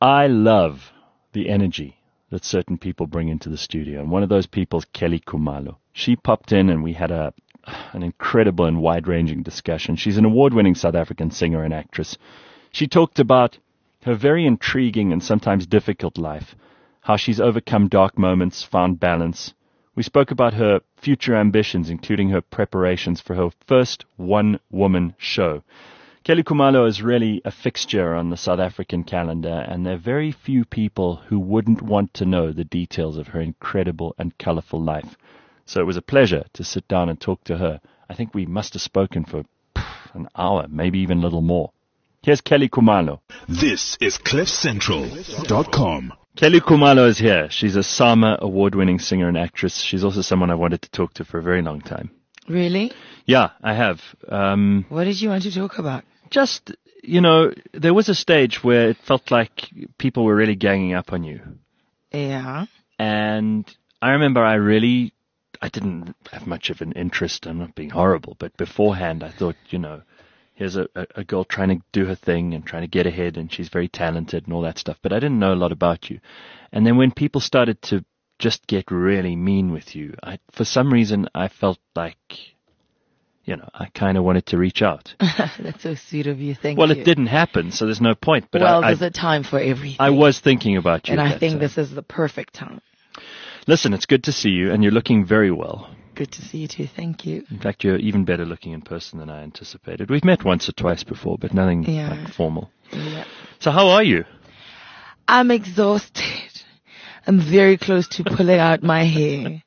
I love the energy that certain people bring into the studio. And one of those people is Kelly Khumalo. She popped in and we had an incredible and wide-ranging discussion. She's an award-winning South African singer and actress. She talked about her very intriguing and sometimes difficult life, how she's overcome dark moments, found balance. We spoke about her future ambitions, including her preparations for her first one-woman show. Kelly Khumalo is really a fixture on the South African calendar, and there are very few people who wouldn't want to know the details of her incredible and colorful life. So it was a pleasure to sit down and talk to her. I think we must have spoken for an hour, maybe even a little more. Here's Kelly Khumalo. This is CliffCentral.com. Kelly Khumalo is here. She's a SAMA award-winning singer and actress. She's also someone I wanted to talk to for a very long time. Really? Yeah, I have. What did you want to talk about? Just, there was a stage where it felt like people were really ganging up on you. Yeah. And I remember I didn't have much of an interest. I'm not being horrible, but beforehand I thought, here's a girl trying to do her thing and trying to get ahead, and she's very talented and all that stuff. But I didn't know a lot about you. And then when people started to just get really mean with you, for some reason I felt like, I kind of wanted to reach out. That's so sweet of you. Thank you. Well, it didn't happen, so there's no point. But there's a time for everything. I was thinking about you. And I think this is the perfect time. Listen, it's good to see you, and you're looking very well. Good to see you too. Thank you. In fact, you're even better looking in person than I anticipated. We've met once or twice before, but nothing formal. Yeah. So how are you? I'm exhausted. I'm very close to pulling out my hair.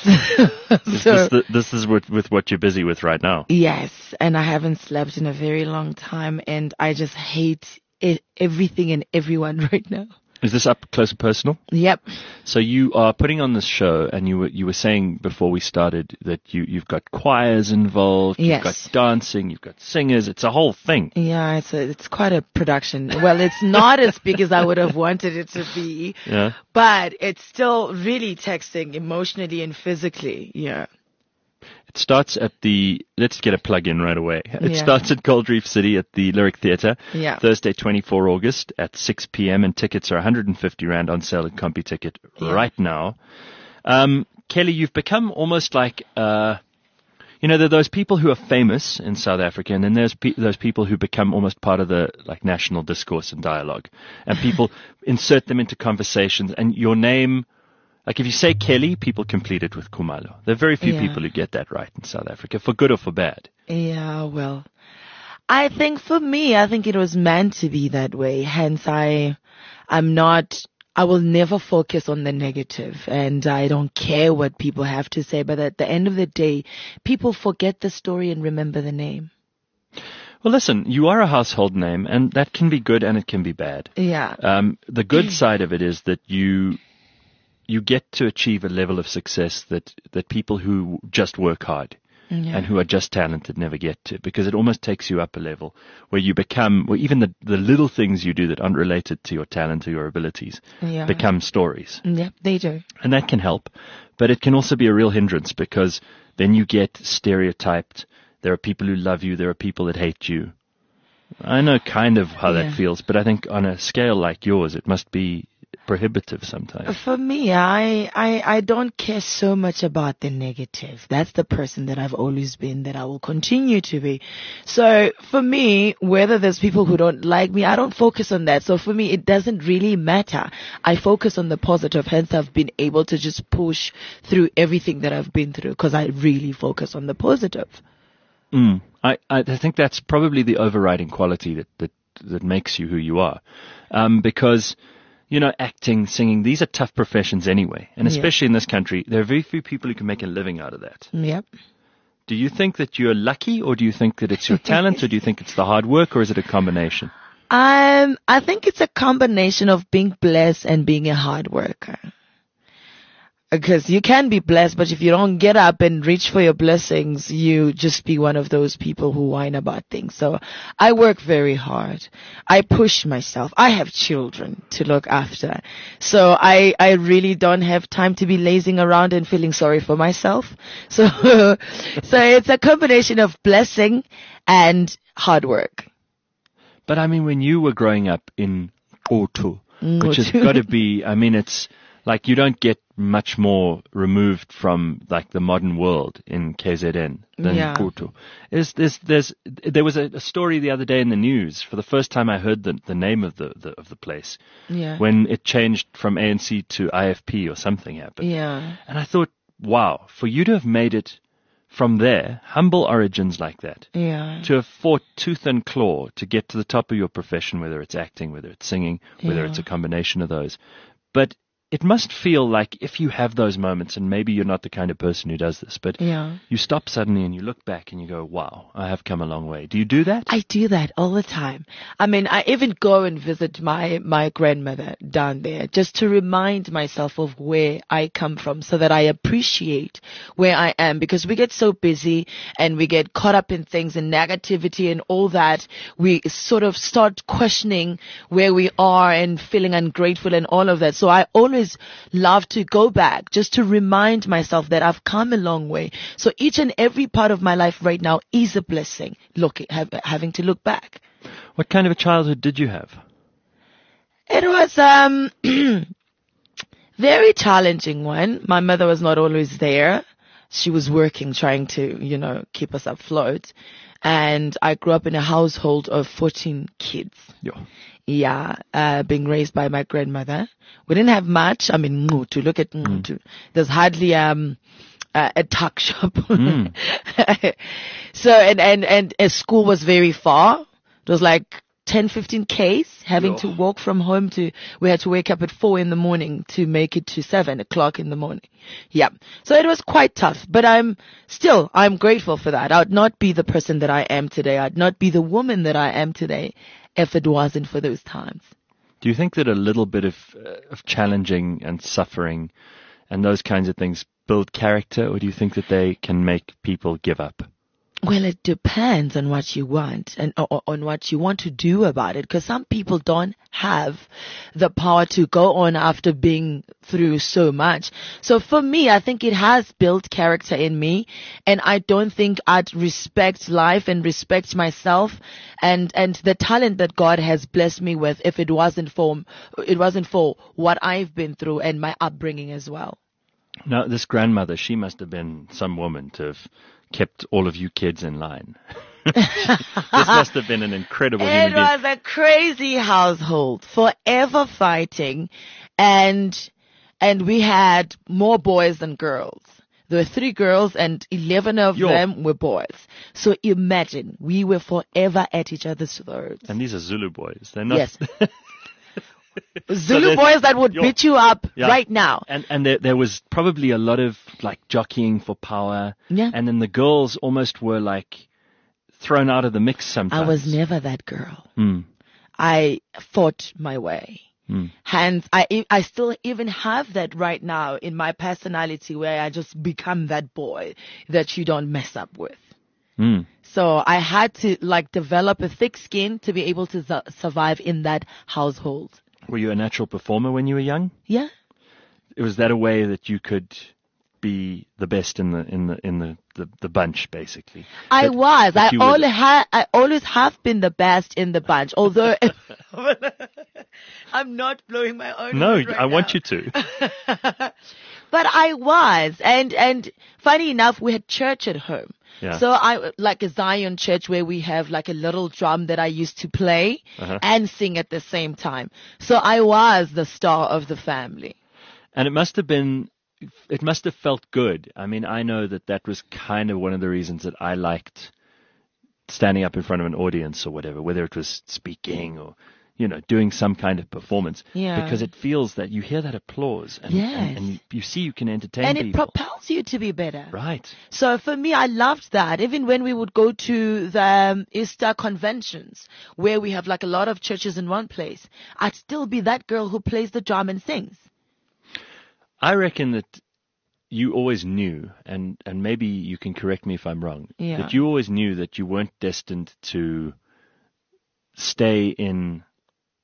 This is with what you're busy with right now? Yes, and I haven't slept in a very long time, and I just hate everything and everyone right now. Is this up close and personal? Yep. So you are putting on this show, and you were saying before we started that you've got choirs involved, yes. You've got dancing, you've got singers. It's a whole thing. Yeah, it's quite a production. Well, it's not as big as I would have wanted it to be, but it's still really taxing emotionally and physically. Yeah. It starts at let's get a plug in right away. It starts at Gold Reef City at the Lyric Theatre, Thursday, 24 August at 6 p.m. and tickets are 150 Rand on sale at CompuTicket right now. Kelly, you've become almost like, there are those people who are famous in South Africa, and then there's those people who become almost part of the national discourse and dialogue, and people insert them into conversations, and your name. Like if you say Kelly, people complete it with Khumalo. There are very few people who get that right in South Africa, for good or for bad. Yeah, well, I think for me, it was meant to be that way. Hence, I will never focus on the negative, and I don't care what people have to say. But at the end of the day, people forget the story and remember the name. Well, listen, you are a household name, and that can be good and it can be bad. Yeah. The good side of it is that you get to achieve a level of success that people who just work hard and who are just talented never get to, because it almost takes you up a level where you become, even the little things you do that aren't related to your talent or your abilities become stories. Yeah, they do. And that can help, but it can also be a real hindrance, because then you get stereotyped. There are people who love you. There are people that hate you. I know kind of how that feels, but I think on a scale like yours, it must be prohibitive sometimes. For me, I don't care so much about the negative. That's the person that I've always been, that I will continue to be. So for me, whether there's people who don't like me, I don't focus on that. So for me, it doesn't really matter. I focus on the positive. Hence, I've been able to just push through everything that I've been through, because I really focus on the positive. I think that's probably the overriding quality that makes you who you are. Because acting, singing, these are tough professions anyway. And especially in this country, there are very few people who can make a living out of that. Yep. Do you think that you're lucky, or do you think that it's your talent, or do you think it's the hard work, or is it a combination? I think it's a combination of being blessed and being a hard worker. Because you can be blessed, but if you don't get up and reach for your blessings, you just be one of those people who whine about things. So I work very hard. I push myself. I have children to look after. So I really don't have time to be lazing around and feeling sorry for myself. So it's a combination of blessing and hard work. But I mean, when you were growing up in Otu, which has got to be, I mean, it's like you don't get much more removed from like the modern world in KZN than Putu. There was a story the other day in the news. For the first time I heard the name of the place. Yeah. When it changed from ANC to IFP or something happened. Yeah. And I thought, wow, for you to have made it from there, humble origins like that, Yeah. to have fought tooth and claw to get to the top of your profession, whether it's acting, whether it's singing, whether it's a combination of those. But it must feel like if you have those moments, and maybe you're not the kind of person who does this, but you stop suddenly and you look back and you go, wow, I have come a long way. Do you do that? I do that all the time. I mean, I even go and visit my grandmother down there just to remind myself of where I come from so that I appreciate where I am, because we get so busy and we get caught up in things and negativity and all that. We sort of start questioning where we are and feeling ungrateful and all of that. So I always love to go back just to remind myself that I've come a long way. So each and every part of my life right now is a blessing, having to look back. What kind of a childhood did you have? It was very challenging one. My mother was not always there. She was working, trying to, keep us afloat. And I grew up in a household of 14 kids. Yeah, being raised by my grandmother. We didn't have much. I mean, look at there's hardly a tuck shop. So and school was very far. It was like 10, 15 Ks having to walk from home we had to wake up at 4 a.m. to make it to 7 o'clock in the morning. Yeah. So it was quite tough, but I'm grateful for that. I would not be the person that I am today. I'd not be the woman that I am today if it wasn't for those times. Do you think that a little bit of challenging and suffering and those kinds of things build character, or do you think that they can make people give up? Well, it depends on what you want and on what you want to do about it, because some people don't have the power to go on after being through so much. So for me, I think it has built character in me, and I don't think I'd respect life and respect myself and the talent that God has blessed me with if it wasn't for what I've been through and my upbringing as well. Now, this grandmother, she must have been some woman to have kept all of you kids in line. This must have been an incredible human being. It was a crazy household, forever fighting, and we had more boys than girls. There were 3 girls and 11 of them were boys. So imagine, we were forever at each other's throats. And these are Zulu boys. They're not... Yes. Zulu boys that would beat you up right now. And there was probably a lot of like jockeying for power. Yeah. And then the girls almost were like thrown out of the mix sometimes. I was never that girl. I fought my way. Hence, I still even have that right now in my personality, where I just become that boy that you don't mess up with. So I had to develop a thick skin to be able to survive in that household. Were you a natural performer when you were young? Yeah. Was that a way that you could be the best in the bunch, basically? I always have been the best in the bunch, although I'm not blowing my own. No, right I now. want you to. But I was, and funny enough, we had church at home. Yeah. So like a Zion church where we have like a little drum that I used to play and sing at the same time. So I was the star of the family. And it must have felt good. I mean, I know that was kind of one of the reasons that I liked standing up in front of an audience or whatever, whether it was speaking or, doing some kind of performance. Yeah. Because it feels that you hear that applause and you see you can entertain and people. And it propels you to be better. Right. So for me, I loved that. Even when we would go to the Easter conventions where we have like a lot of churches in one place, I'd still be that girl who plays the drum and sings. I reckon that you always knew, and maybe you can correct me if I'm wrong, that you always knew that you weren't destined to stay in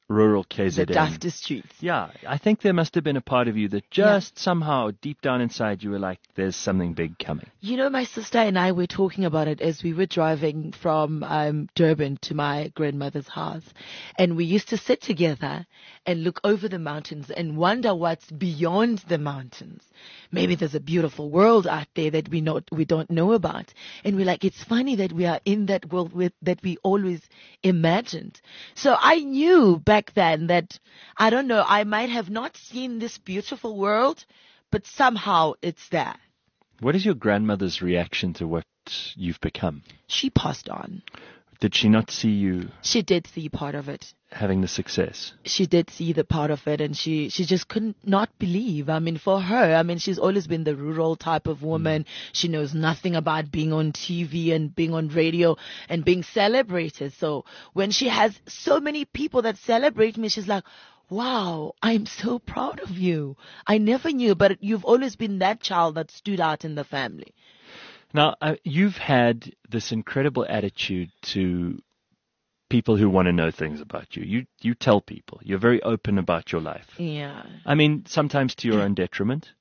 rural the KZN. dusty streets. Yeah, I think there must have been a part of you that just somehow deep down inside you were like, there's something big coming. You know, my sister and I were talking about it as we were driving from Durban to my grandmother's house. And we used to sit together and look over the mountains and wonder what's beyond the mountains. Maybe there's a beautiful world out there that we don't know about. And we're like, it's funny that we are in that world that we always imagined. So I knew back then that, I don't know, I might have not seen this beautiful world, but somehow it's there. What is your grandmother's reaction to what you've become? She passed on. Did she not see you She did see part of it. having the success? She did see the part of it, and she just couldn't not believe. I mean, for her, I mean, she's always been the rural type of woman. She knows nothing about being on TV and being on radio and being celebrated. So when she has so many people that celebrate me, she's like, wow, I'm so proud of you. I never knew, but you've always been that child that stood out in the family. Now, you've had this incredible attitude to people who want to know things about you. You tell people. You're very open about your life. Yeah. I mean, sometimes to your own detriment,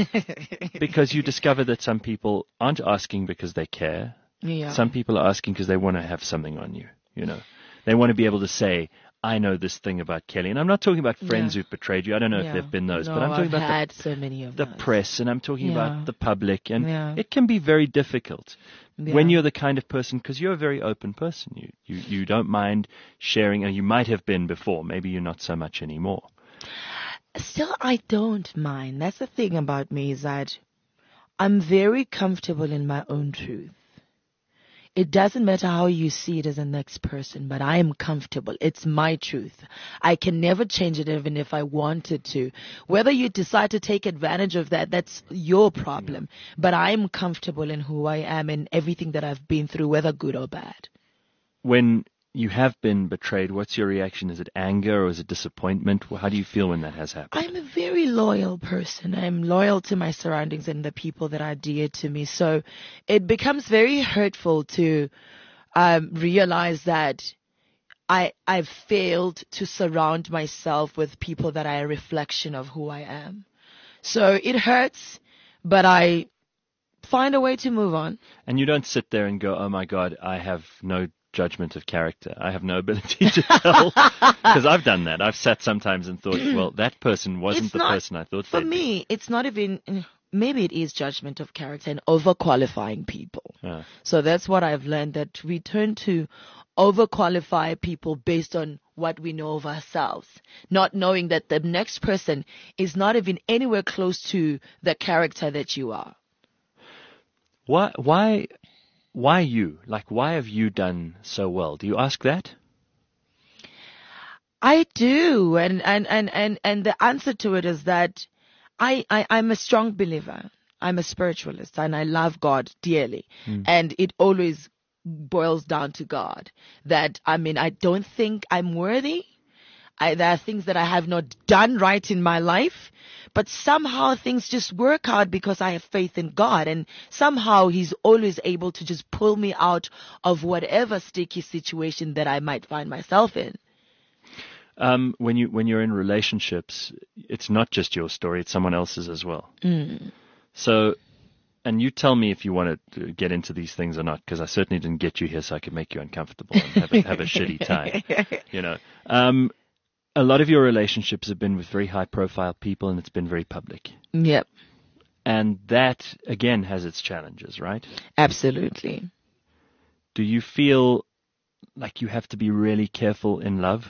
because you discover that some people aren't asking because they care. Yeah. Some people are asking because they want to have something on you, you know. They want to be able to say, I know this thing about Kelly. And I'm not talking about friends who've betrayed you. I don't know if there've been those. No, but I'm talking I've about had so many of the those. press, and I'm talking about the public. And it can be very difficult when you're the kind of person, because you're a very open person. You don't mind sharing, and you might have been before. Maybe you're not so much anymore. Still, I don't mind. That's the thing about me, is that I'm very comfortable in my own truth. It doesn't matter how you see it as the next person, but I am comfortable. It's my truth. I can never change it even if I wanted to. Whether you decide to take advantage of that, that's your problem. But I am comfortable in who I am and everything that I've been through, whether good or bad. When you have been betrayed, what's your reaction? Is it anger or is it disappointment? How do you feel when that has happened? I'm a very loyal person. I'm loyal to my surroundings and the people that are dear to me. So it becomes very hurtful to realize that I've failed to surround myself with people that are a reflection of who I am. So it hurts, but I find a way to move on. And you don't sit there and go, oh my God, I have no judgment of character. I have no ability to tell. Because I've done that. I've sat sometimes and thought, well, that person wasn't the person I thought they'd be. For me, it's not even, maybe it is judgment of character and overqualifying people. So that's what I've learned, that we turn to overqualify people based on what we know of ourselves, not knowing that the next person is not even anywhere close to the character that you are. Why you? Like, why have you done so well? Do you ask that? I do. And the answer to it is that I'm a strong believer. I'm a spiritualist and I love God dearly. And it always boils down to God. That, I mean, I don't think I'm worthy. There are things that I have not done right in my life, but somehow things just work out because I have faith in God, and somehow He's always able to just pull me out of whatever sticky situation that I might find myself in. When you're in relationships, it's not just your story; it's someone else's as well. So, and you tell me if you want to get into these things or not, because I certainly didn't get you here so I could make you uncomfortable and have a shitty time. You know. A lot of your relationships have been with very high-profile people, and it's been very public. Yep. And that, again, has its challenges, right? Absolutely. Do you feel like you have to be really careful in love?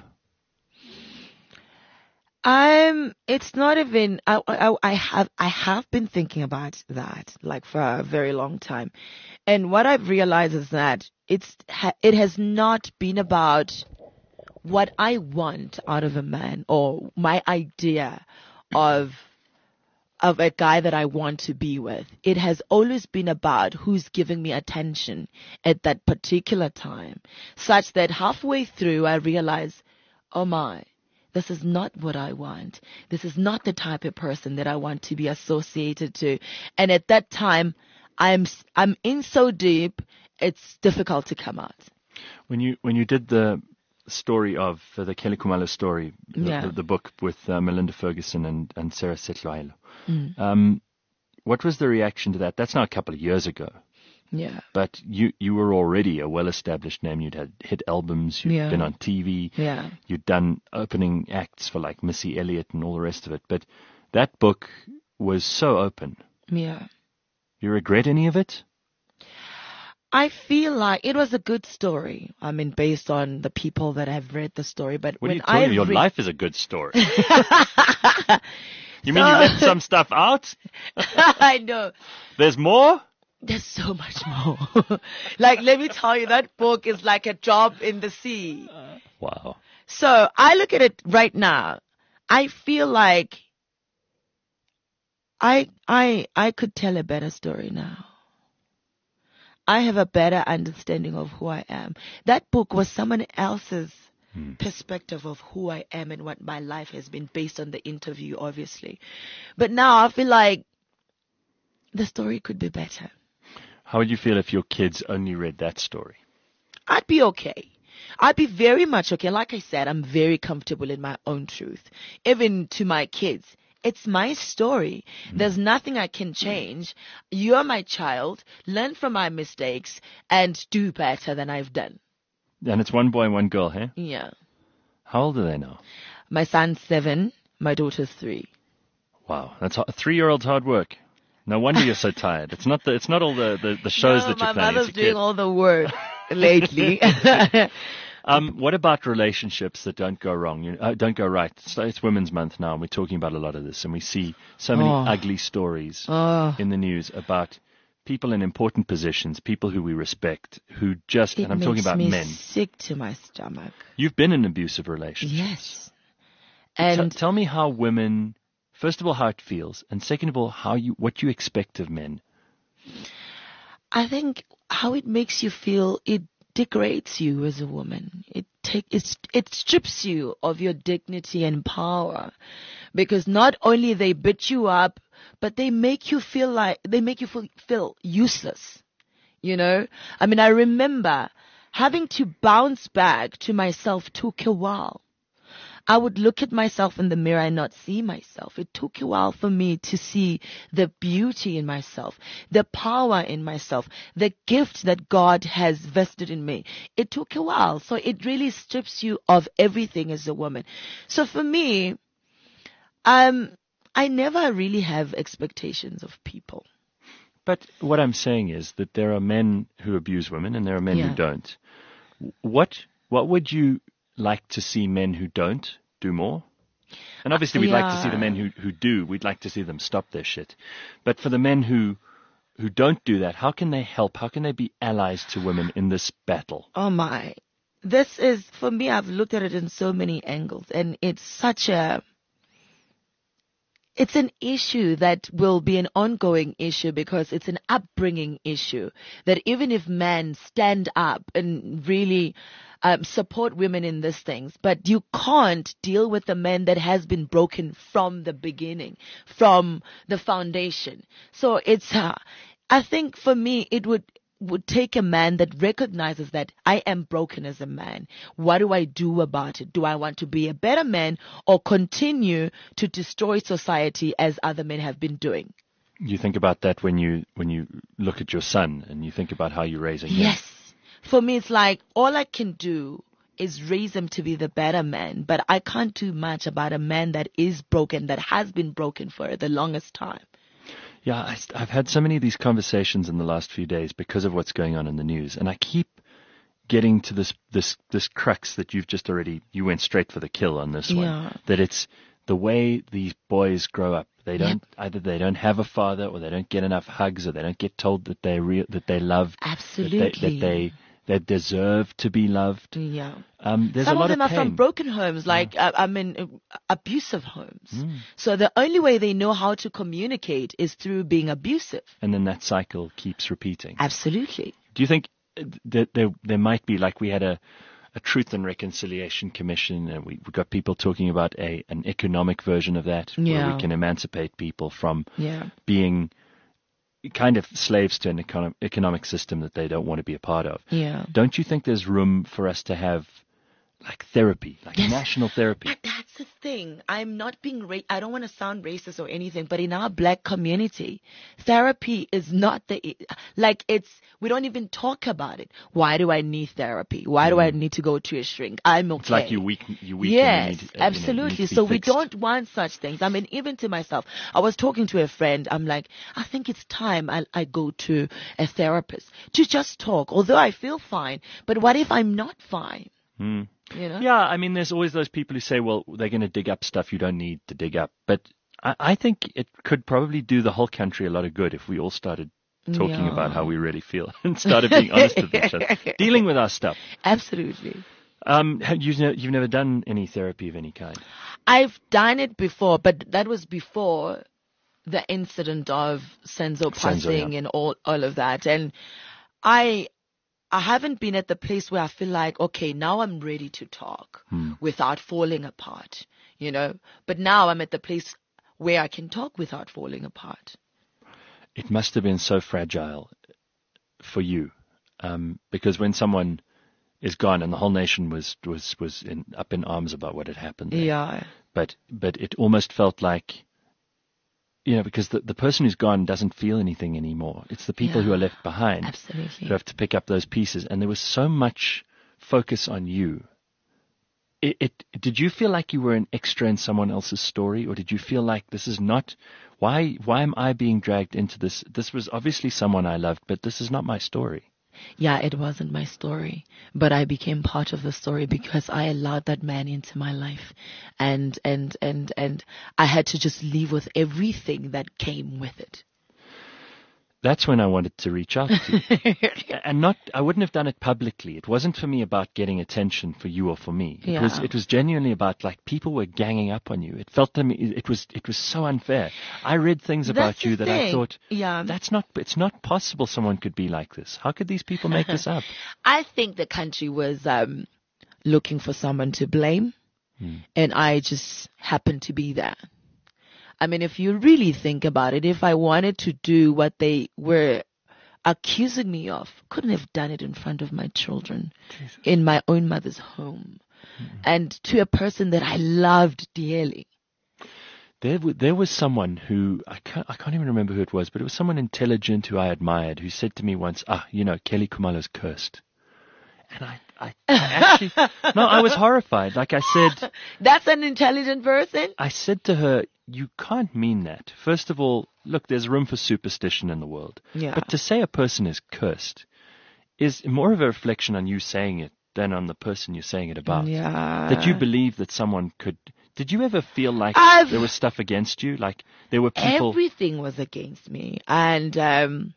It's not even, I have been thinking about that, like, for a very long time. And what I've realized is that it has not been about what I want out of a man or my idea of a guy that I want to be with. It has always been about who's giving me attention at that particular time, such that halfway through I realize, oh my, this is not what I want. This is not the type of person that I want to be associated to. And at that time, I'm in so deep, it's difficult to come out. When you did the story of the Kelly Khumalo story, Yeah. the book with Melinda Ferguson and Sarah Setloailo. Mm. What was the reaction to that? That's now a couple of years ago. Yeah. But you were already a well-established name. You'd had hit albums. You'd Yeah. been on TV. Yeah. You'd done opening acts for like Missy Elliott and all the rest of it. But that book was so open. Yeah. You regret any of it? I feel like it was a good story. I mean, based on the people that have read the story. But What are when you talking? Your read, life is a good story. You mean you left some stuff out? I know. There's more? There's so much more. Like, let me tell you, that book is like a drop in the sea. Wow. So I look at it right now. I feel like I could tell a better story now. I have a better understanding of who I am. That book was someone else's perspective of who I am and what my life has been based on the interview, obviously. But now I feel like the story could be better. How would you feel if your kids only read that story? I'd be okay. I'd be very much okay. Like I said, I'm very comfortable in my own truth. Even to my kids, it's my story. There's nothing I can change. You're my child. Learn from my mistakes and do better than I've done. And it's one boy and one girl, hey? Yeah. How old are they now? My son's 7. My daughter's 3. Wow, that's a 3-year-old's hard work. No wonder you're so tired. It's not all the shows that you're my planning. mother's It's your doing kid. all the work lately. What about relationships that don't go wrong? Don't go right? It's Women's Month now, and we're talking about a lot of this, and we see so many ugly stories in the news about people in important positions, people who we respect, who just, and I'm talking about It men. makes me sick to my stomach. You've been in abusive relationships. Yes. And Tell me how women, first of all, how it feels, and second of all, what you expect of men. I think how it makes you feel, it degrades you as a woman. It strips you of your dignity and power, because not only they beat you up, but they make you feel feel useless. You know? I mean, I remember having to bounce back to myself took a while. I would look at myself in the mirror and not see myself. It took a while for me to see the beauty in myself, the power in myself, the gift that God has vested in me. It took a while. So it really strips you of everything as a woman. So for me, I never really have expectations of people. But what I'm saying is that there are men who abuse women and there are men who don't. What would you like to see men who don't do more? And obviously we'd like to see the men who do. We'd like to see them stop their shit. But for the men who don't do that, how can they help? How can they be allies to women in this battle? Oh my. This is, for me, I've looked at it in so many angles, and it's an issue that will be an ongoing issue, because it's an upbringing issue, that even if men stand up and really support women in these things, but you can't deal with a man that has been broken from the beginning, from the foundation. So it's, I think for me, it would take a man that recognizes that I am broken as a man. What do I do about it? Do I want to be a better man or continue to destroy society as other men have been doing? You think about that when you look at your son and you think about how you're raising him. Yes. For me, it's like all I can do is raise him to be the better man, but I can't do much about a man that is broken, that has been broken for the longest time. Yeah, I've had so many of these conversations in the last few days because of what's going on in the news, and I keep getting to this crux that you went straight for the kill on this one. That it's the way these boys grow up. They don't either they don't have a father, or they don't get enough hugs, or they don't get told that they're loved. Absolutely. That they deserve to be loved. Yeah. There's Some a lot of them of are from pain. broken homes, like abusive homes. So the only way they know how to communicate is through being abusive. And then that cycle keeps repeating. Absolutely. Do you think that there might be, like we had a Truth and Reconciliation Commission, and we got people talking about an economic version of that, where we can emancipate people from being kind of slaves to an economic system that they don't want to be a part of. Yeah. Don't you think there's room for us to have like therapy, like national therapy. But that's the thing. I'm not being I don't want to sound racist or anything, but in our black community, therapy is not we don't even talk about it. Why do I need therapy? Why do I need to go to a shrink? I'm okay. It's like you weak. Yes, and absolutely. you need to be So we fixed. don't want such things. I mean, even to myself, I was talking to a friend. I'm like, I think it's time I go to a therapist to just talk. Although I feel fine, but what if I'm not fine? You know? Yeah, I mean, there's always those people who say, well, they're going to dig up stuff you don't need to dig up. But I think it could probably do the whole country a lot of good if we all started talking about how we really feel and started being honest with each other, dealing with our stuff. Absolutely. You've never done any therapy of any kind? I've done it before, but that was before the incident of Senzo passing and all of that. And I haven't been at the place where I feel like, okay, now I'm ready to talk without falling apart, you know. But now I'm at the place where I can talk without falling apart. It must have been so fragile for you, because when someone is gone and the whole nation was up in arms about what had happened there. Yeah. But it almost felt like, you know, because the person who's gone doesn't feel anything anymore. It's the people who are left behind Absolutely. who have to pick up those pieces. And there was so much focus on you. Did you feel like you were an extra in someone else's story, or did you feel like this is not, why am I being dragged into this? This was obviously someone I loved, but this is not my story. Yeah, it wasn't my story, but I became part of the story because I allowed that man into my life, and I had to just leave with everything that came with it. That's when I wanted to reach out to you. And I wouldn't have done it publicly. It wasn't for me about getting attention for you or for me. It was genuinely about, like, people were ganging up on you. It felt to me, it was so unfair. I read things about you that I thought, it's not possible someone could be like this. How could these people make this up? I think the country was looking for someone to blame, and I just happened to be there. I mean, if you really think about it, if I wanted to do what they were accusing me of, couldn't have done it in front of my children, in my own mother's home, and to a person that I loved dearly. There was someone who, I can't even remember who it was, but it was someone intelligent who I admired, who said to me once, Kelly Khumalo's cursed. And I actually, no, I was horrified. Like I said, that's an intelligent person. I said to her, you can't mean that. First of all, look, there's room for superstition in the world. Yeah. But to say a person is cursed is more of a reflection on you saying it than on the person you're saying it about. Yeah. That you believe that someone could. Did you ever feel like there was stuff against you? Like there were people. Everything was against me. And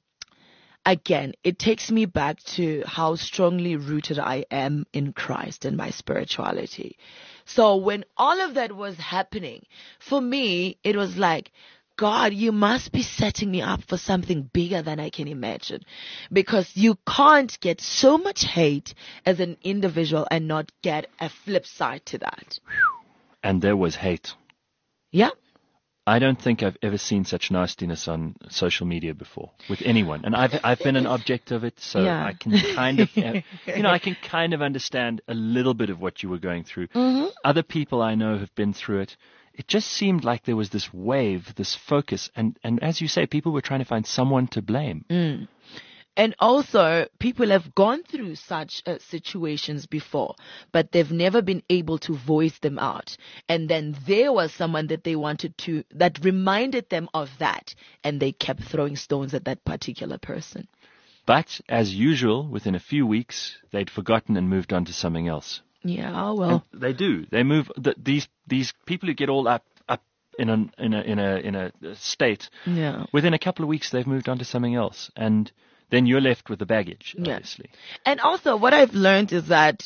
again, it takes me back to how strongly rooted I am in Christ and my spirituality. So when all of that was happening, for me, it was like, God, you must be setting me up for something bigger than I can imagine. Because you can't get so much hate as an individual and not get a flip side to that. And there was hate. Yeah. I don't think I've ever seen such nastiness on social media before with anyone, and I've been an object of it, so I can kind of, I can kind of understand a little bit of what you were going through. Mm-hmm. Other people I know have been through it. It just seemed like there was this wave, this focus, and as you say, people were trying to find someone to blame. Mm. And also, people have gone through such situations before, but they've never been able to voice them out. And then there was someone that they wanted to, that reminded them of that, and they kept throwing stones at that particular person. But, as usual, within a few weeks, they'd forgotten and moved on to something else. Yeah, well. And they do. They move, these people who get all up in a state, within a couple of weeks, they've moved on to something else. And then you're left with the baggage, obviously. And also, what I've learned is that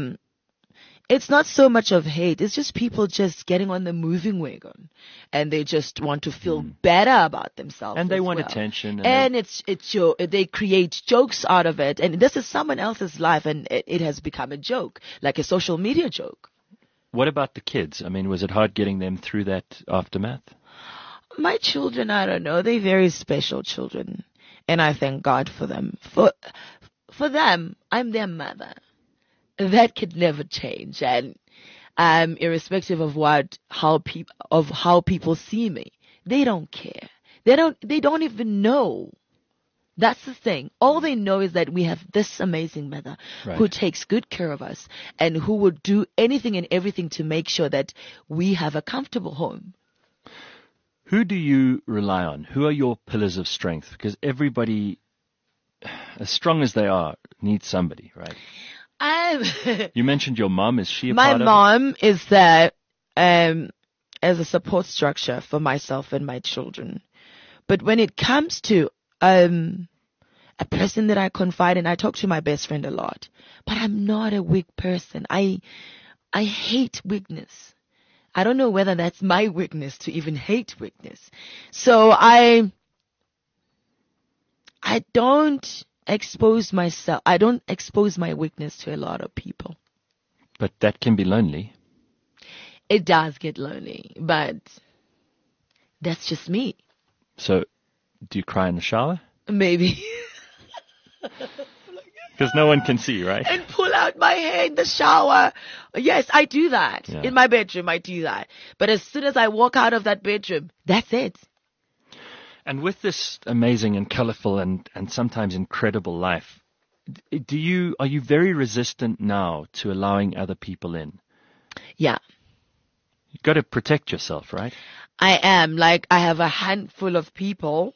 it's not so much of hate. It's just people just getting on the moving wagon, and they just want to feel better about themselves. And they want attention. And they create jokes out of it. And this is someone else's life, and it has become a joke, like a social media joke. What about the kids? I mean, was it hard getting them through that aftermath? My children, I don't know. They're very special children. And I thank God for them. For them, I'm their mother. that could never change. And irrespective of how people see me, they don't care. They don't even know. That's the thing. All they know is that we have this amazing mother who takes good care of us and who will do anything and everything to make sure that we have a comfortable home. Who do you rely on? Who are your pillars of strength? Because everybody, as strong as they are, needs somebody, right? You mentioned your mom. Is she a part of it? My mom is there as a support structure for myself and my children. But when it comes to a person that I confide in, I talk to my best friend a lot. But I'm not a weak person. I hate weakness. I don't know whether that's my weakness to even hate weakness. So I don't expose myself. I don't expose my weakness to a lot of people. But that can be lonely. It does get lonely, but that's just me. So, do you cry in the shower? Maybe. Because no one can see, right? And pull out my hair in the shower. Yes, I do that. Yeah. In my bedroom, I do that. But as soon as I walk out of that bedroom, that's it. And with this amazing and colorful and sometimes incredible life, are you very resistant now to allowing other people in? Yeah. You've got to protect yourself, right? I am. Like, I have a handful of people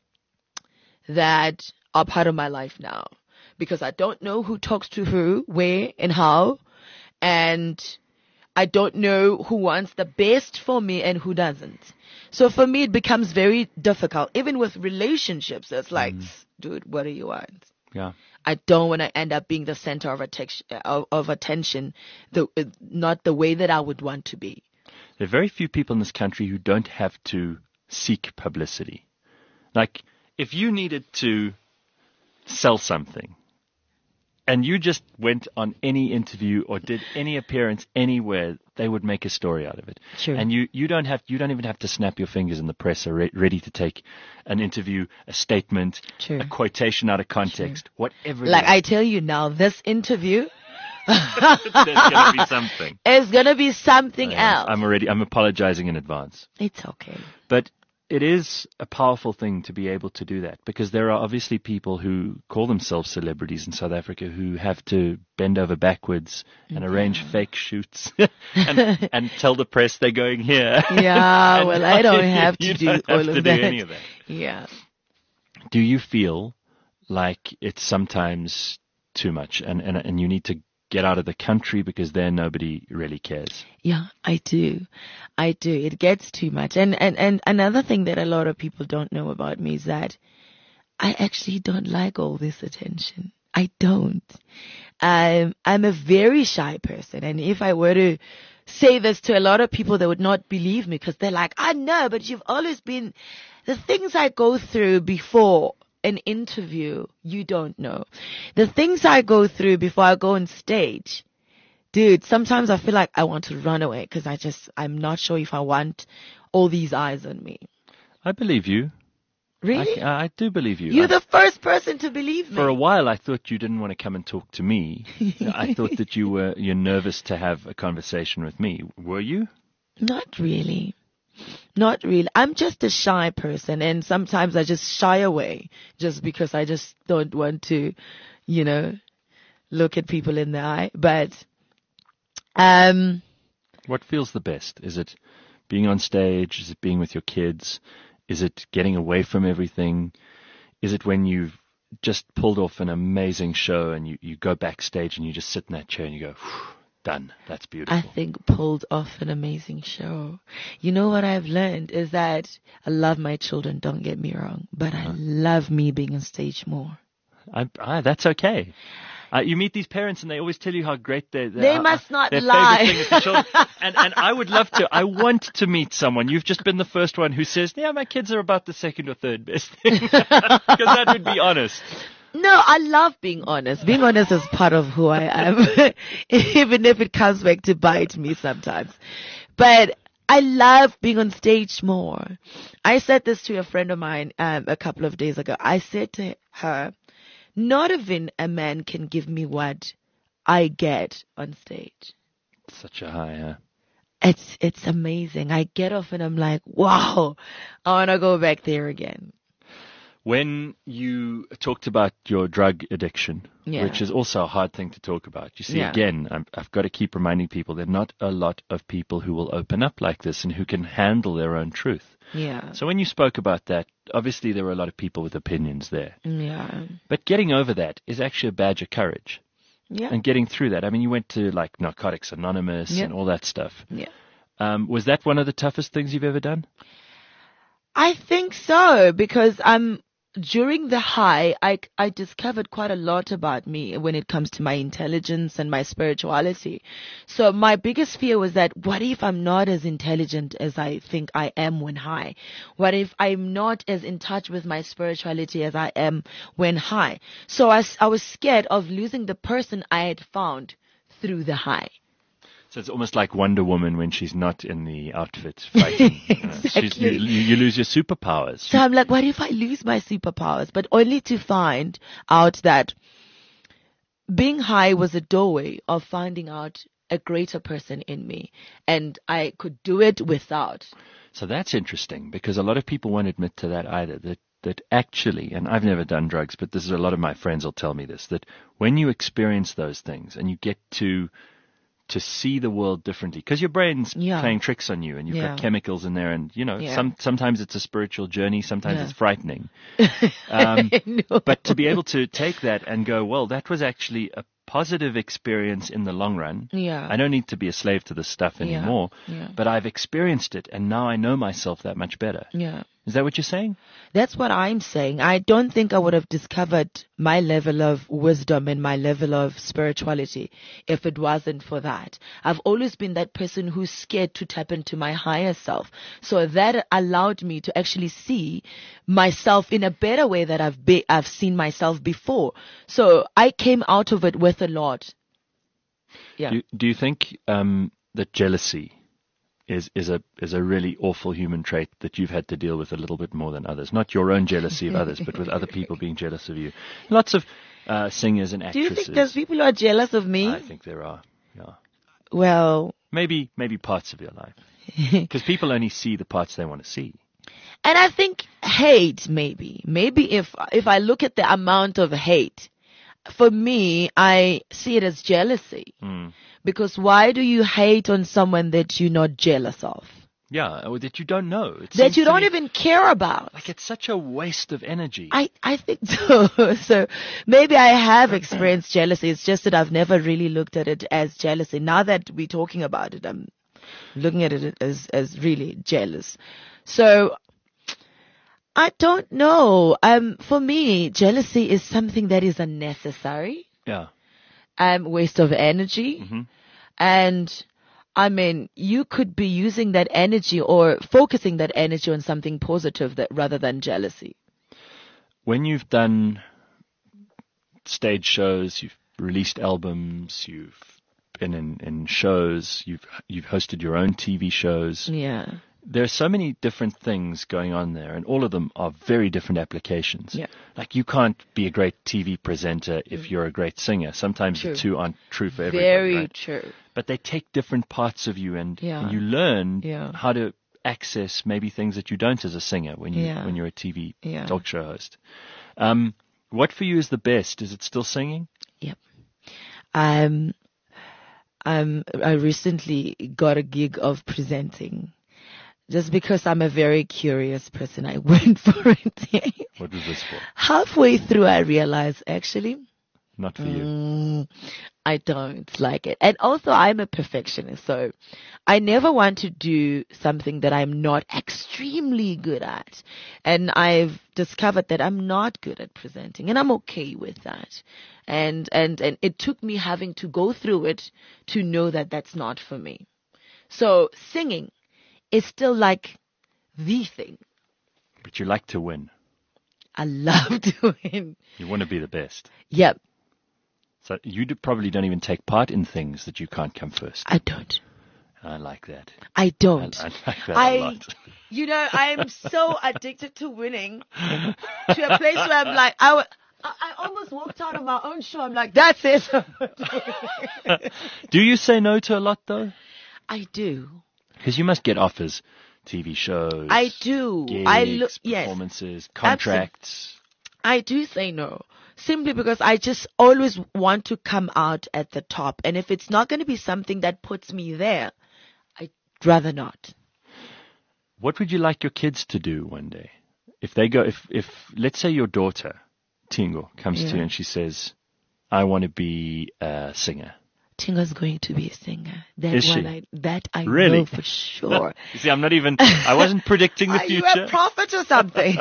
that are part of my life now. Because I don't know who talks to who, where, and how. And I don't know who wants the best for me and who doesn't. So for me, it becomes very difficult. Even with relationships, it's like, dude, what do you want? Yeah. I don't want to end up being the center of attention, not the way that I would want to be. There are very few people in this country who don't have to seek publicity. Like, if you needed to sell something, and you just went on any interview or did any appearance anywhere, they would make a story out of it. Sure. And you don't even have to snap your fingers, and the press are ready to take an interview, a statement, Sure. a quotation out of context, whatever. Like, I tell you now, this interview there's going to be something. is going to be something else. I'm apologizing in advance. It's okay. But it is a powerful thing to be able to do that, because there are obviously people who call themselves celebrities in South Africa who have to bend over backwards and arrange fake shoots and tell the press they're going here. Yeah, well, I don't have to do all of that. Any of that. Yeah. Do you feel like it's sometimes too much and you need to get out of the country because there nobody really cares? Yeah, I do. It gets too much. And another thing that a lot of people don't know about me is that I actually don't like all this attention. I don't. I'm a very shy person. And if I were to say this to a lot of people, they would not believe me, because they're like, I know, but you've always been, the things I go through before an interview, you don't know. The things I go through before I go on stage, dude, sometimes I feel like I want to run away, because I'm not sure if I want all these eyes on me. I believe you. Really? I do believe you. You're the first person to believe me. For a while, I thought you didn't want to come and talk to me. I thought that you're nervous to have a conversation with me. Were you? Not really. Not really. I'm just a shy person, and sometimes I just shy away just because I just don't want to, look at people in the eye. But, what feels the best? Is it being on stage? Is it being with your kids? Is it getting away from everything? Is it when you've just pulled off an amazing show and you go backstage and you just sit in that chair and you go, done. That's beautiful. I think pulled off an amazing show. You know what I've learned is that I love my children, don't get me wrong, but I love me being on stage more. That's okay. You meet these parents and they always tell you how great they must not their lie. favorite thing is the children. And I would love to. I want to meet someone. You've just been the first one who says, yeah, my kids are about the second or third best thing. Because that would be honest. No, I love being honest. Being honest is part of who I am, even if it comes back to bite me sometimes. But I love being on stage more. I said this to a friend of mine a couple of days ago. I said to her, not even a man can give me what I get on stage. Such a high, huh? It's amazing. I get off and I'm like, wow, I want to go back there again. When you talked about your drug addiction, Yeah. which is also a hard thing to talk about, you see, Yeah. again, I've got to keep reminding people there are not a lot of people who will open up like this and who can handle their own truth. Yeah. So when you spoke about that, obviously there were a lot of people with opinions there. Yeah. But getting over that is actually a badge of courage. Yeah. And getting through that. I mean, you went to like Narcotics Anonymous Yeah. and all that stuff. Yeah. Was that one of the toughest things you've ever done? I think so, because during the high, I discovered quite a lot about me when it comes to my intelligence and my spirituality. So my biggest fear was that, what if I'm not as intelligent as I think I am when high? What if I'm not as in touch with my spirituality as I am when high? So I was scared of losing the person I had found through the high. So it's almost like Wonder Woman when she's not in the outfit fighting. Exactly. You lose your superpowers. So I'm like, what if I lose my superpowers? But only to find out that being high was a doorway of finding out a greater person in me. And I could do it without. So that's interesting because a lot of people won't admit to that either. That actually, and I've never done drugs, but this is a lot of my friends will tell me this, that when you experience those things and you get to see the world differently, because your brain's Yeah. playing tricks on you and you've Yeah. got chemicals in there and, Yeah. sometimes it's a spiritual journey, sometimes Yeah. it's frightening. No. But to be able to take that and go, well, that was actually a positive experience in the long run. Yeah. I don't need to be a slave to this stuff Yeah. anymore, Yeah. but I've experienced it and now I know myself that much better. Yeah. Is that what you're saying? That's what I'm saying. I don't think I would have discovered my level of wisdom and my level of spirituality if it wasn't for that. I've always been that person who's scared to tap into my higher self. So that allowed me to actually see myself in a better way that I've seen myself before. So I came out of it with a lot. Yeah. Do you think that jealousy is a really awful human trait that you've had to deal with a little bit more than others? Not your own jealousy of others, but with other people being jealous of you. Lots of singers and Do actresses. you think there's people who are jealous of me? I think there are. Yeah. Well, Maybe parts of your life. Because people only see the parts they want to see. and I think hate, maybe if I look at the amount of hate, for me, I see it as jealousy. Because why do you hate on someone that you're not jealous of? Yeah, or that you don't know. It That seems you to don't me even care about? like it's such a waste of energy. I think so. So maybe I have experienced jealousy. It's just that I've never really looked at it as jealousy. Now that we're talking about it, I'm looking at it as really jealous. So I don't know. For me, jealousy is something that is unnecessary. Yeah. Waste of energy. Mm-hmm. And I mean, you could be using that energy or focusing that energy on something positive rather than jealousy. When you've done stage shows, you've released albums, you've been in shows, you've hosted your own TV shows. Yeah. There are so many different things going on there, and all of them are very different applications. Yeah. Like you can't be a great TV presenter if you're a great singer. Sometimes True. the two aren't true for everybody. Very right? true. But they take different parts of you, and Yeah. you learn Yeah. how to access maybe things that you don't as a singer when you're a TV Yeah. talk show host. What for you is the best? Is it still singing? Yep. I recently got a gig of presenting. Just because I'm a very curious person, I went for it. What was this for? Halfway through, I realized actually, Not for you. I don't like it. And also, I'm a perfectionist, so I never want to do something that I'm not extremely good at. And I've discovered that I'm not good at presenting, and I'm okay with that. And it took me having to go through it to know that that's not for me. So singing is still like the thing. But you like to win. I love to win. You want to be the best. Yep, So you probably don't even take part in things that you can't come first. I don't. I like that. I don't. I like that a lot. You know, I'm so addicted to winning to a place where I'm like, I almost walked out of my own show. I'm like, that's it. Do you say no to a lot, though? I do. Because you must get offers, TV shows. I do. Gigs, Yes. performances, contracts. I do say no. Simply because I just always want to come out at the top. And if it's not going to be something that puts me there, I'd rather not. What would you like your kids to do one day? If they go, if let's say your daughter, Tingo, comes to you and she says, I want to be a singer. Tingo's going to be a singer. Is she? That I Really? know for sure. You see, I wasn't predicting the Are future. you a prophet or something?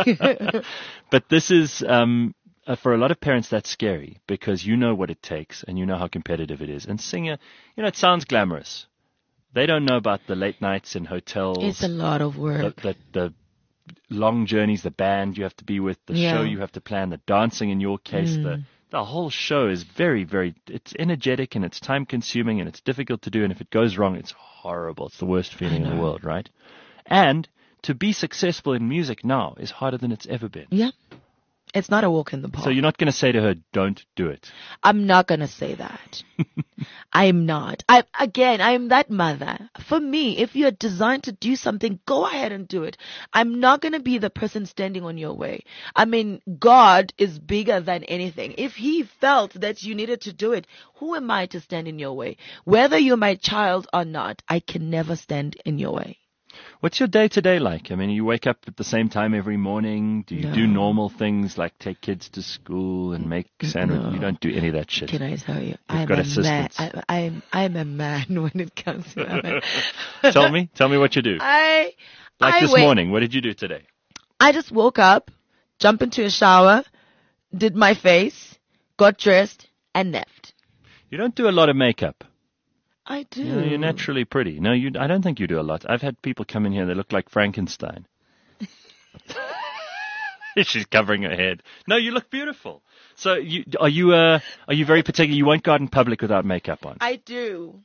But this is, for a lot of parents, that's scary because you know what it takes and you know how competitive it is. And singer, it sounds glamorous. They don't know about the late nights in hotels. It's a lot of work. The long journeys, the band you have to be with, the show you have to plan, the dancing in your case, the whole show is very, very, it's energetic and it's time consuming and it's difficult to do. And if it goes wrong, it's horrible. It's the worst feeling in the world, right? And to be successful in music now is harder than it's ever been. Yeah. It's not a walk in the park. So you're not going to say to her, don't do it. I'm not going to say that. I'm not. I'm that mother. For me, if you're designed to do something, go ahead and do it. I'm not going to be the person standing on your way. I mean, God is bigger than anything. If he felt that you needed to do it, who am I to stand in your way? Whether you're my child or not, I can never stand in your way. What's your day-to-day like? I mean, you wake up at the same time every morning? Do you do normal things like take kids to school and make sandwiches? You don't do any of that shit. Can I tell you? You've got assistants. I'm a man when it comes to that. Tell me what you do. This morning, what did you do today? I just woke up, jumped into a shower, did my face, got dressed, and left. You don't do a lot of makeup. I do. You're naturally pretty. No, I don't think you do a lot. I've had people come in here, they look like Frankenstein. She's covering her head. No, you look beautiful. So are you very particular? You won't go out in public without makeup on? I do.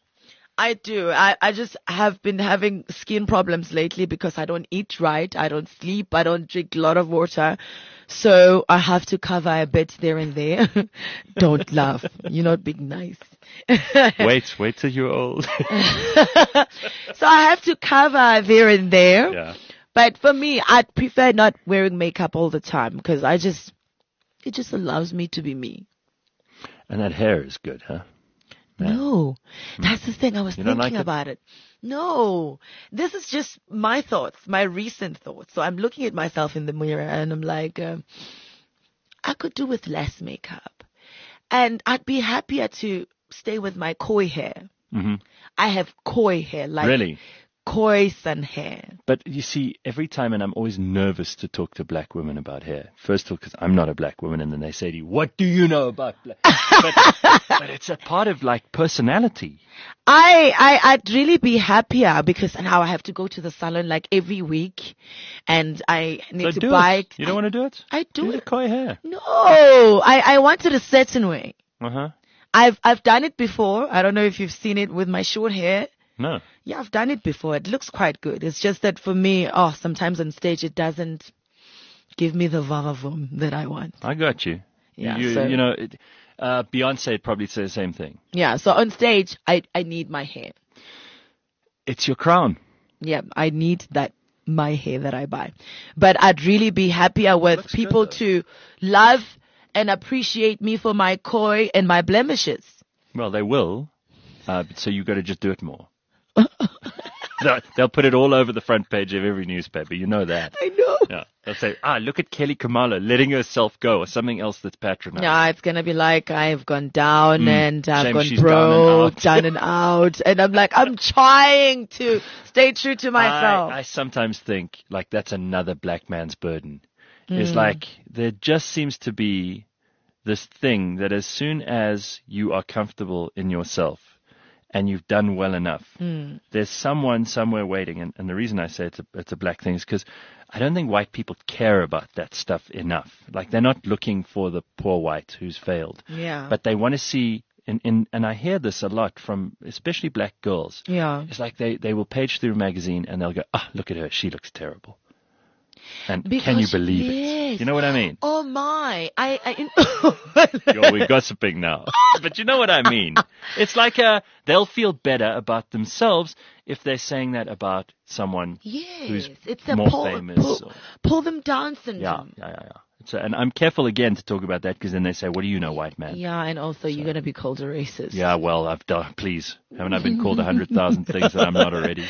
I just have been having skin problems lately because I don't eat right. I don't sleep. I don't drink a lot of water. So I have to cover a bit there and there. Don't laugh. You're not being nice. Wait till you're old. So I have to cover there and there. Yeah. But for me, I prefer not wearing makeup all the time because it just allows me to be me. And that hair is good, huh? No, that's the thing. I was thinking like about it. No, this is just my thoughts, my recent thoughts. So I'm looking at myself in the mirror and I'm like, I could do with less makeup. And I'd be happier to stay with my koi hair. Mm-hmm. I have koi hair, like really? Koi sun hair. But you see, every time, and I'm always nervous to talk to black women about hair. First of all, because I'm not a black woman, and then they say to you, what do you know about black? but it's a part of like personality. I'd really be happier because now I have to go to the salon like every week and I need to buy. You don't want to do it? I do Use it. Koi hair. No, I want it a certain way. Uh-huh. I've done it before. I don't know if you've seen it with my short hair. No. Yeah, I've done it before. It looks quite good. It's just that for me, sometimes on stage it doesn't give me the varavum that I want. I got you. Yeah, Beyonce would probably say the same thing. Yeah, so on stage, I need my hair. It's your crown. Yeah, I need my hair that I buy. But I'd really be happier with people to love and appreciate me for my koi and my blemishes. Well, they will. So you've got to just do it more. They'll put it all over the front page of every newspaper. You know that. I know. Yeah. They'll say, look at Kelly Khumalo letting herself go, or something else that's patronizing. Yeah, it's going to be like, I've gone down and I've gone she's broke, down and out. And I'm like, I'm trying to stay true to myself. I sometimes think, like, that's another black man's burden. It's like, there just seems to be this thing that as soon as you are comfortable in yourself, and you've done well enough, there's someone somewhere waiting. And the reason I say it's a black thing is because I don't think white people care about that stuff enough. Like, they're not looking for the poor white who's failed. Yeah. But they want to see, and I hear this a lot from especially black girls. Yeah. It's like they will page through a magazine and they'll go, look at her, she looks terrible. And Because, can you believe it? yes. You know what I mean? Oh my, We're gossiping now. But you know what I mean. It's like they'll feel better about themselves if they're saying that about someone yes, who's it's a more famous. pull them down syndrome. Yeah. And I'm careful again to talk about that because then they say, what do you know, white man? Yeah, and also you're going to be called a racist. Yeah, well, I've done, please. Haven't I been called 100,000 things that I'm not already?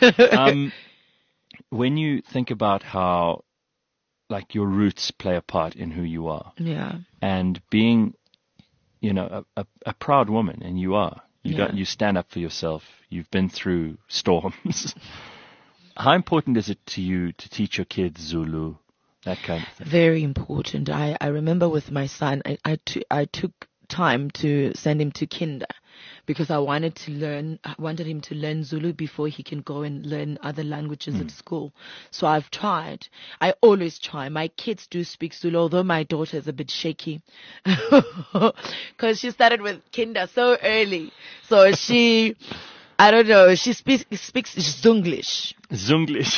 When you think about how, like, your roots play a part in who you are. Yeah. And being, a proud woman, and you are. You stand up for yourself. You've been through storms. How important is it to you to teach your kids Zulu? That kind of thing. Very important. I remember with my son, I took time to send him to kinder because I wanted him to learn Zulu before he can go and learn other languages at school. So I've tried. I always try. My kids do speak Zulu, although my daughter is a bit shaky because she started with kinder so early. So she, I don't know, she speaks Zunglish. Zunglish.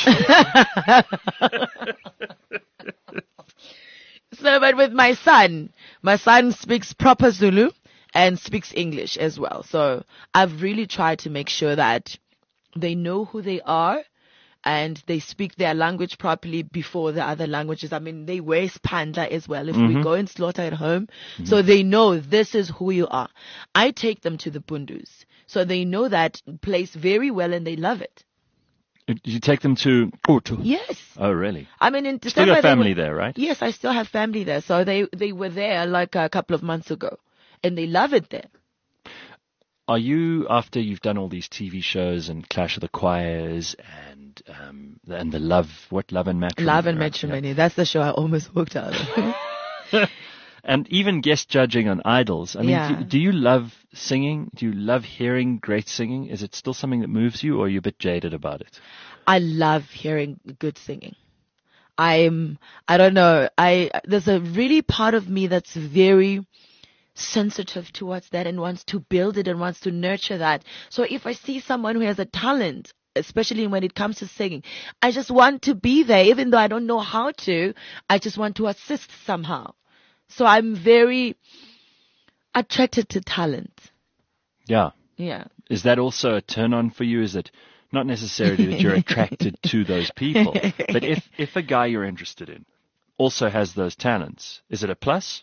So, but with my son speaks proper Zulu and speaks English as well. So I've really tried to make sure that they know who they are and they speak their language properly before the other languages. I mean, they wear spandla as well if we go and slaughter at home. So they know this is who you are. I take them to the Bundus. So they know that place very well and they love it. You take them to Utu? Yes. Oh, really? I mean, in Still December, got family there, right? Yes, I still have family there. So they were there like a couple of months ago, and they love it there. Are you, after you've done all these TV shows and Clash of the Choirs and the Love and Matrimony? Love and Matrimony. Yeah. That's the show I almost walked out of. And even guest judging on Idols. I mean, do you love singing? Do you love hearing great singing? Is it still something that moves you, or are you a bit jaded about it? I love hearing good singing. I don't know. There's a really part of me that's very sensitive towards that and wants to build it and wants to nurture that. So if I see someone who has a talent, especially when it comes to singing, I just want to be there, even though I don't know how to. I just want to assist somehow. So I'm very attracted to talent. Yeah. Yeah. Is that also a turn on for you? Is it not necessarily that you're attracted to those people, but if a guy you're interested in also has those talents, is it a plus?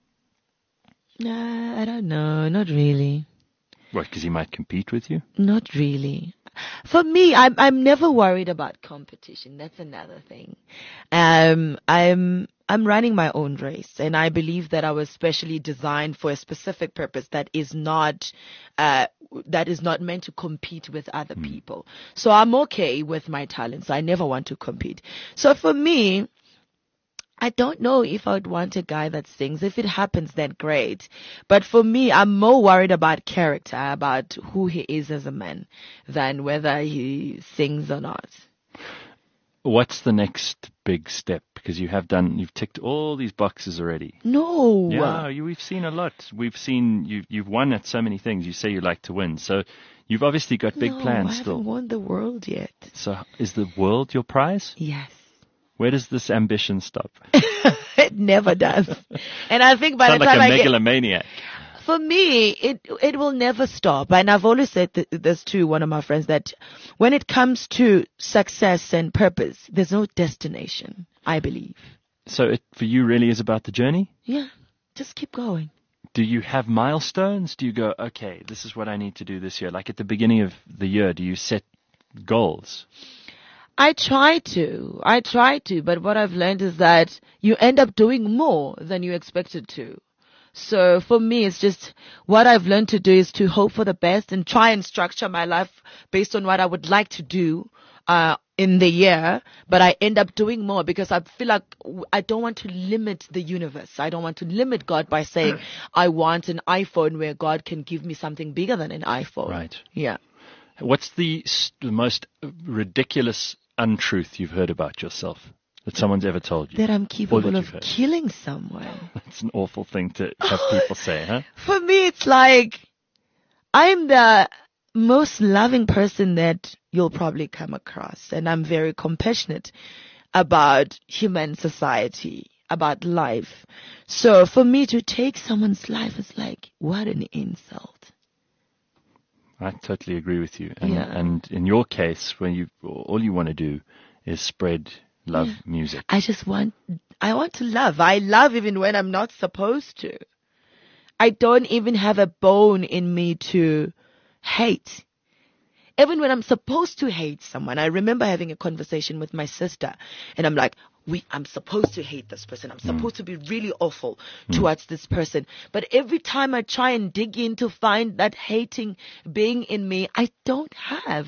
Nah, I don't know. Not really. What, because he might compete with you? Not really. For me, I'm never worried about competition. That's another thing. I'm running my own race, and I believe that I was specially designed for a specific purpose that is not meant to compete with other people. So I'm okay with my talents. I never want to compete. So for me, I don't know if I would want a guy that sings. If it happens, then great. But for me, I'm more worried about character, about who he is as a man, than whether he sings or not. What's the next big step? Because you've ticked all these boxes already. No. Yeah, we've seen a lot. We've seen you've won at so many things. You say you like to win. So you've obviously got big plans still. I haven't won the world yet. So is the world your prize? Yes. Where does this ambition stop? It never does. And I think by the time like a megalomaniac. For me, it will never stop. And I've always said this to one of my friends, that when it comes to success and purpose, there's no destination, I believe. So it, for you, really is about the journey? Yeah. Just keep going. Do you have milestones? Do you go, okay, this is what I need to do this year? Like at the beginning of the year, do you set goals? I try to, but what I've learned is that you end up doing more than you expected to. So for me, it's just what I've learned to do is to hope for the best and try and structure my life based on what I would like to do in the year, but I end up doing more because I feel like I don't want to limit the universe. I don't want to limit God by saying I want an iPhone where God can give me something bigger than an iPhone. Right. Yeah. What's the most ridiculous untruth you've heard about yourself that someone's ever told you? That I'm capable of killing someone. That's an awful thing to have people say, huh? For me, it's like I'm the most loving person that you'll probably come across, and I'm very compassionate. about human society, about life. So for me to take someone's life is like, what an insult. I totally agree with you. Yeah. And in your case, when all you want to do is spread love music. I want to love. I love even when I'm not supposed to. I don't even have a bone in me to hate. Even when I'm supposed to hate someone, I remember having a conversation with my sister, and I'm like, I'm supposed to hate this person. I'm supposed to be really awful towards this person. But every time I try and dig in to find that hating being in me, I don't have.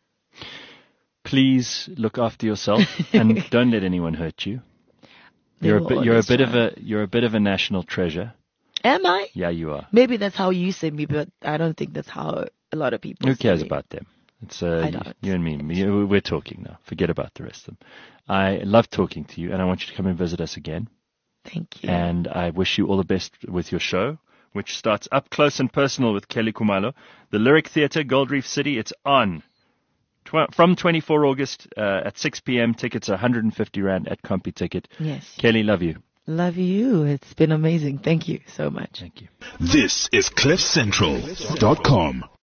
Please look after yourself and don't let anyone hurt you. You're a bit of a national treasure. Am I? Yeah, you are. Maybe that's how you see me, but I don't think that's how a lot of people Who cares see me. about them? It's I don't. you and me. We're talking now. Forget about the rest of them. I love talking to you, and I want you to come and visit us again. Thank you. And I wish you all the best with your show, which starts Up Close and Personal with Kelly Khumalo. The Lyric Theatre, Gold Reef City. It's on from 24 August at 6 p.m. Tickets are 150 Rand at CompuTicket. Yes. Kelly, love you. Love you. It's been amazing. Thank you so much. Thank you. This is CliffCentral.com.